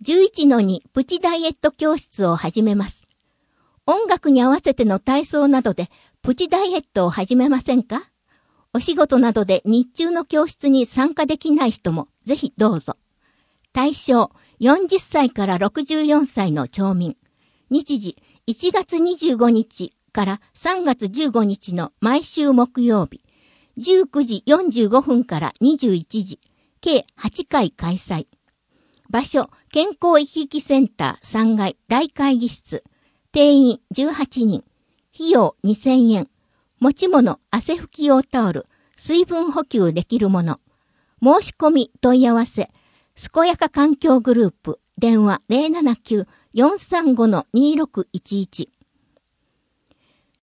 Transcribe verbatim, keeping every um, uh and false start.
じゅういちのに プチダイエット教室を始めます。音楽に合わせての体操などでプチダイエットを始めませんか？お仕事などで日中の教室に参加できない人もぜひどうぞ。対象よんじゅっさいからろくじゅうよんさいの町民。日時いちがつにじゅうごにちからさんがつじゅうごにちの毎週木曜日。じゅうくじよんじゅうごふんからにじゅういちじ。計はちかい開催。場所、健康生き生きセンターさんがい大会議室。定員じゅうはちにん。費用にせんえん。持ち物、汗拭き用タオル、水分補給できるもの。申し込み問い合わせ。健やか環境グループ。電話 ゼロななきゅう よんさんご にろくいちいち。